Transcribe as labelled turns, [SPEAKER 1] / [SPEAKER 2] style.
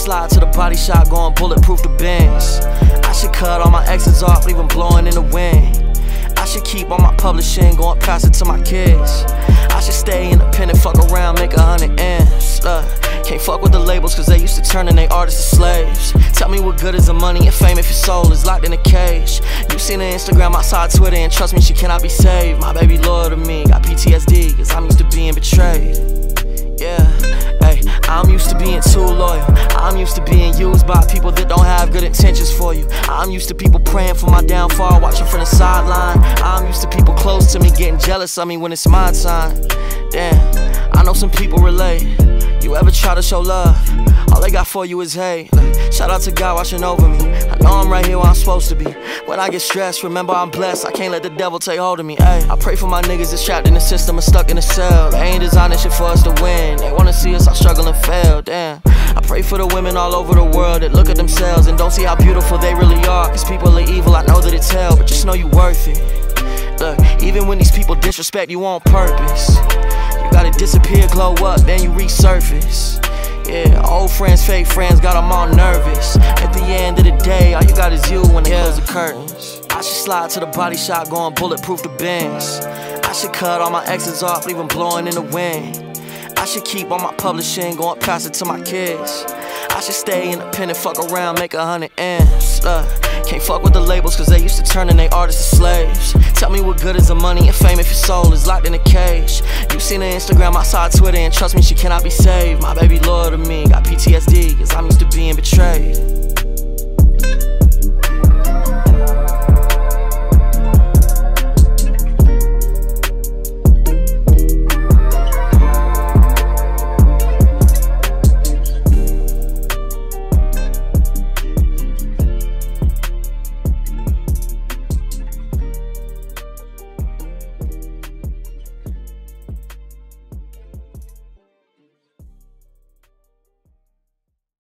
[SPEAKER 1] slide to the body shop, going bulletproof the Benz. I should cut all my exes off, leave them blowing in the wind. I should keep all my publishing, going pass it to my kids. I should stay independent, fuck around, make 100 M's. Can't fuck with the labels cause they used to turning they artists to slaves. Tell me what good is the money and fame if your soul is locked in a cage. You seen her Instagram outside Twitter and trust me, she cannot be saved. My baby loyal to me, got PTSD cause I'm used to being betrayed. Yeah, hey, I'm used to being too loyal. I'm used to being used by people that don't have good intentions for you. I'm used to people praying for my downfall, watching from the sideline. I'm used to people close to me getting jealous of me when it's my time. Damn, I know some people relate. You ever try to show love? All they got for you is hate. Shout out to God watching over me. I know I'm right here where I'm supposed to be. When I get stressed, remember I'm blessed. I can't let the devil take hold of me. Ay, I pray for my niggas that's trapped in the system and stuck in a cell. They ain't designing shit for us to win. They wanna see us all struggle and fail. Damn. I pray for the women all over the world that look at themselves and don't see how beautiful they really are. Cause people are evil, I know that it's hell, but just know you worth it. Look, even when these people disrespect you on purpose, you gotta disappear, glow up, then you resurface. Yeah, old friends, fake friends, got them all nervous. At the end of the day, all you got is you when they close the curtains. I should slide to the body shop, going bulletproof the Benz. I should cut all my exes off, leave them blowing in the wind. I should keep all my publishing, going pass it to my kids. I should stay independent, fuck around, make 100 M's. Can't fuck with the labels cause they used to turning they artists to slaves. Tell me what good is the money and fame if your soul is locked in a cage. You seen her Instagram outside Twitter and trust me, she cannot be saved. My baby loyal to me, got PTSD cause I'm used to being betrayed.